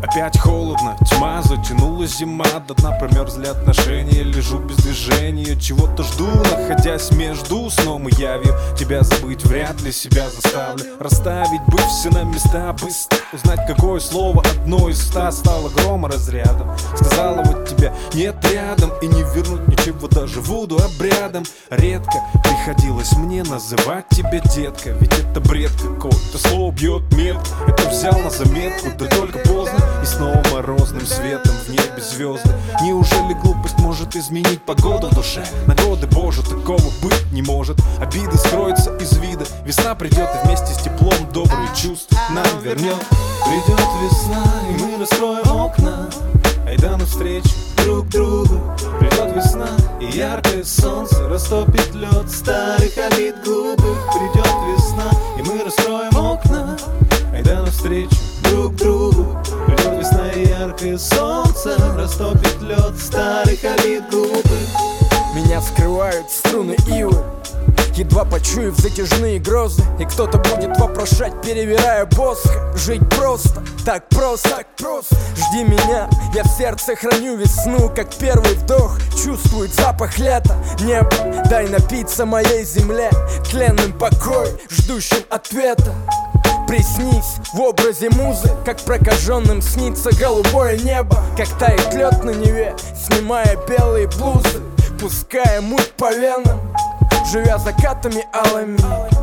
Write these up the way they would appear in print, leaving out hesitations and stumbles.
Опять холодно, тьма, затянулась зима. До дна промерзли отношения, лежу без движения. Чего-то жду, находясь между сном и явью. Тебя забыть вряд ли себя заставлю. Расставить бы все на места быстро. Узнать, какое слово одно из 100 стало громоразрядом. Сказала вот тебя нет рядом, и не вернуть ничего даже вуду обрядом. Редко приходилось мне называть тебя детка, ведь это бред какой-то, слово бьет метко. Это взял на заметку, да только поздно. И снова морозным светом в небе звезды. Неужели глупость может изменить погоду в душе? На годы, боже, такого быть не может. Обиды скроются из вида. Весна придет и вместе с теплом добрые чувства нам вернет. Придет весна, и мы раскроем окна. Айда навстречу друг другу. Придет весна, и яркое солнце растопит лед старых обид глупых. Придет весна, и мы раскроем окна. Айда навстречу друг другу. Придет весна, и яркое солнце растопит лед старых обид глупых. Меня вскрывают струны ивы, едва почуяв затяжные грозы. И кто-то будет вопрошать, перевирая боско. Жить просто, так просто, так просто. Жди меня, я в сердце храню весну. Как первый вдох чувствует запах лета. Небо, дай напиться моей земле тленным покой, ждущим ответа. Приснись в образе музы, как прокаженным снится голубое небо. Как тает лед на Неве, снимая белые блузы, пуская муть по венам, живя закатами алыми.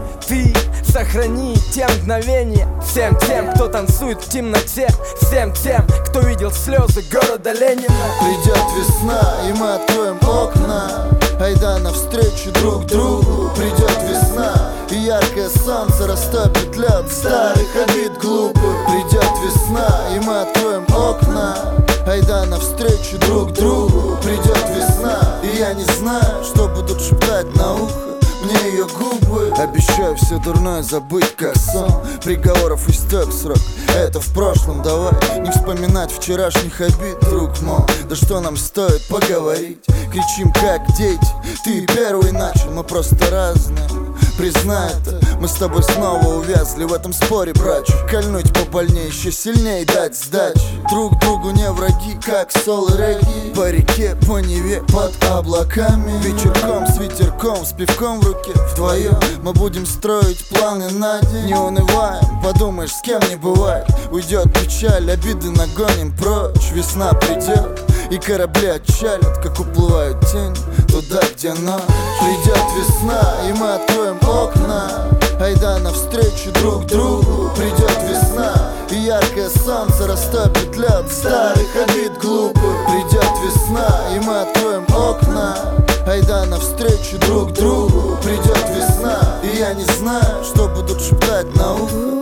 Ты сохрани те мгновения всем тем, кто танцует в темноте, всем тем, кто видел слезы города Ленина. Придет весна, и мы откроем окна. Айда навстречу друг другу. Придет весна, и яркое солнце растопит лед старых обид глупых. Придет весна, и мы откроем окна. Айда навстречу друг другу. Придет весна, и я не знаю, что будут шептать на ухо мне ее губы. Обещаю все дурное забыть, как сон. Приговоров истек срок, это в прошлом. Давай не вспоминать вчерашних обид, друг мой. Да что нам стоит поговорить? Кричим как дети, ты первый начал, мы просто разные. Признай это, мы с тобой снова увязли в этом споре, братчик. Кольнуть побольнее, еще сильнее дать сдачи. Друг другу не враги, как сол и регги. По реке, по Неве, под облаками. Вечерком с ветерком, с пивком в руке. Вдвоем мы будем строить планы на день. Не унываем, подумаешь, с кем не бывает. Уйдет печаль, обиды нагоним прочь. Весна придет, и корабли отчалят, как уплывают тени туда, где ночь. Придет весна, и мы откроем окна. Айда навстречу друг другу. Придет весна, и яркое солнце растопит лед старых обид глупых. Придет весна, и мы откроем окна. Айда навстречу друг другу. Придет весна, и я не знаю, что будут шептать на ухо